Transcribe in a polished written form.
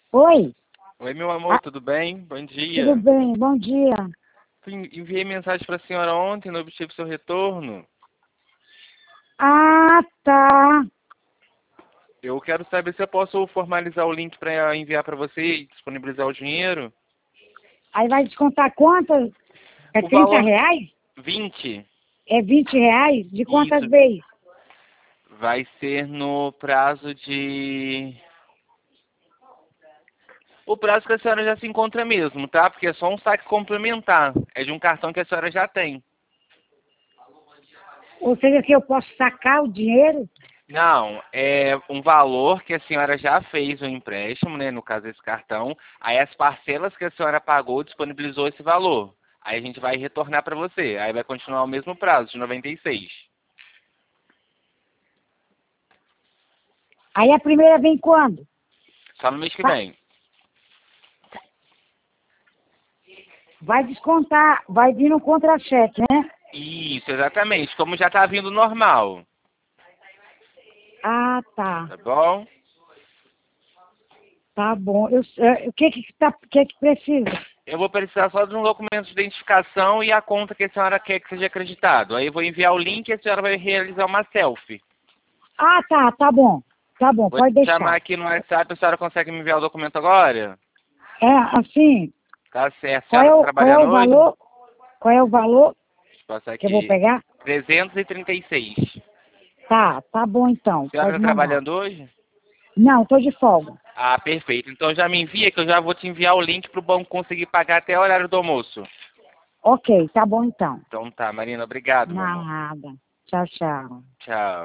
Oi, Oi, meu amor, tudo bem? Bom dia. tudo bem? Bom dia. Enviei mensagem para a senhora ontem, não obtive seu retorno. Ah, tá. Eu quero saber se eu posso formalizar o link para enviar para você e disponibilizar o dinheiro. Aí vai descontar quantas? É O 30 valor reais? 20, É 20 reais? De quantas isso, vezes? vai ser no prazo de... O prazo que a senhora já se encontra mesmo, tá? Porque é só um saque complementar. É de um cartão que a senhora já tem. Ou seja, que eu posso sacar o dinheiro? Não, é um valor que a senhora já fez o empréstimo, né? No caso desse cartão. Aí as parcelas que a senhora pagou disponibilizou esse valor. Aí a gente vai retornar para você. Aí vai continuar o mesmo prazo, de 96. Aí a primeira vem quando? Só no mês que Tá. vem. Vai descontar, vai vir no contra-cheque, né? Isso, exatamente. Como já tá vindo normal. Ah, tá. Tá bom? Tá bom. O que que precisa? Eu vou precisar só de um documento de identificação e a conta que a senhora quer que seja acreditado. Aí eu vou enviar o link e a senhora vai realizar uma selfie. Ah, tá, tá bom. Tá bom, Vou te pode chamar deixar. aqui no WhatsApp, a senhora consegue me enviar o documento agora? É, assim, Tá certo. A qual senhora é tá qual é trabalhando o hoje? valor? Qual é o valor Deixa eu passar que eu vou aqui. pegar? 336. Tá bom então, A senhora pode está mandar. trabalhando hoje? Não, tô de folga. Ah, perfeito. Então já me envia que eu já vou te enviar o link para o banco conseguir pagar até o horário do almoço. Ok, tá bom então. Então tá, Marina, obrigado, meu amor. Nada. Tchau, tchau. Tchau.